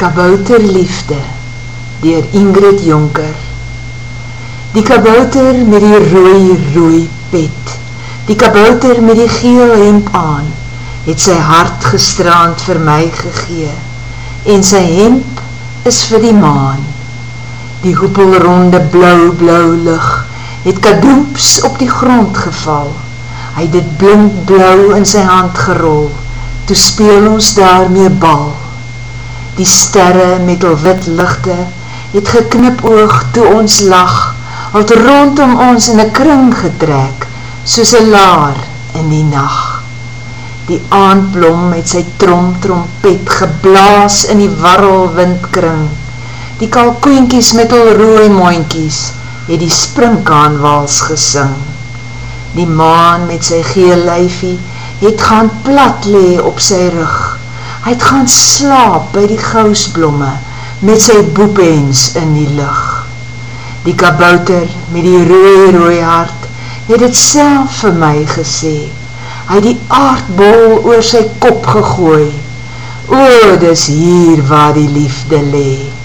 Kabouterliefde deur Ingrid Jonker. Die kabouter met die rooi pet, die kabouter met die geel hemp aan, het sy hart gisterand vir my gegee, en sy hemp is vir die maan. Die hoepelronde blou lig het kadoeps op die grond geval. Hy het dit blind blou in sy hand gerol, toe speel ons daarmee bal. Die sterre met al wit ligte het geknipoog toe ons lag, al rondom ons in 'n kring getrek, soos 'n laar in die nag. Die aandblom met sy trompet geblaas in die warrelwindkring. Die kalkoentjies met al rooi mondjies het die sprinkaanwals gesing. Die maan met sy geel lyfie het gaan plat lê op sy rug. Hy het gaan slaap by die gousblomme met sy boepens in die lug. Die kabouter met die rooi hart het dit self vir my gesê. Hy het die aardbol oor sy kop gegooi. O, dis hier waar die liefde lê.